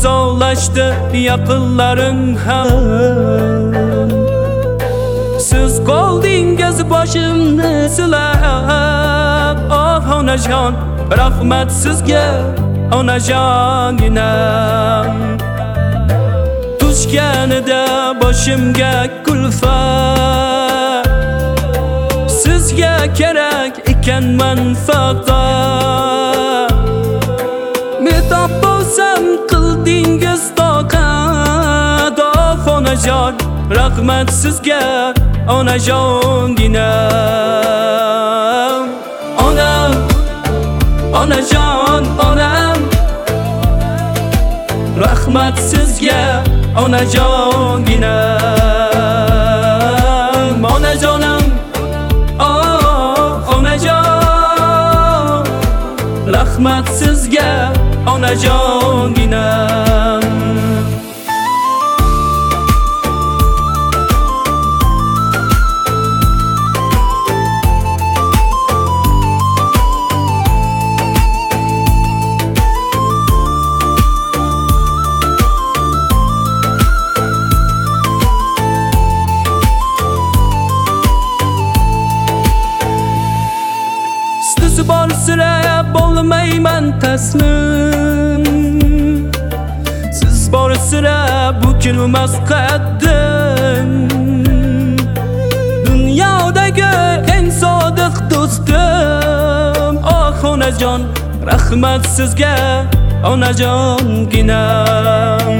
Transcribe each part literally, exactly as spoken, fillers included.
uzoqlashdi yaqinlaring ham. Siz qoldingiz boshimni silab, oh onajon, rahmat sizga onajoninam. Tushganida boshimga kulfat, sizga kerak ekanman faqat. Metob bo'lsam qildingiz toqat, oh onajon, rahmat sizga onajoninam. Onam, onajon, onam, rahmat sizga onajoninam. Onajonim, oh onajon, rahmat sizga onajoninam. Siz bor sira bo'lmayman taslim, siz bor sira bukilmas qaddim. Dunyodagi eng sodiq do'stim, oh onajon, rahmat sizga onajonginam.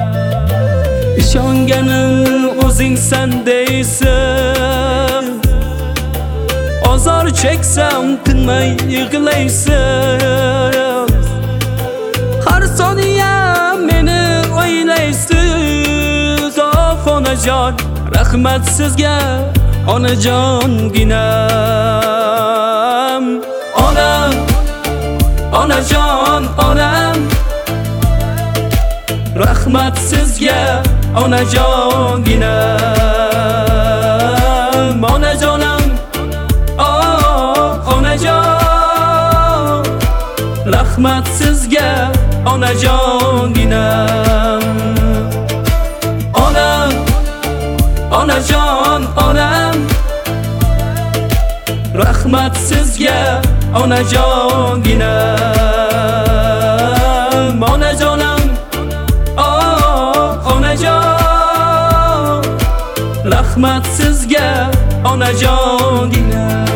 Ishonganim o'zingsan deysan, azor cheksam tinmay yig'laysan. Har soniya meni o'ylaysiz, oh onajon, rahmat sizga onajonginam. Onam, onajon, onam, rahmat sizga onajonginam. Onajonim, onajon, rahmat sizga onajonginam. Onam, onajon, onam, rahmat sizga onajonginam. Onajonim, oh onajon, rahmat sizga onajonginam.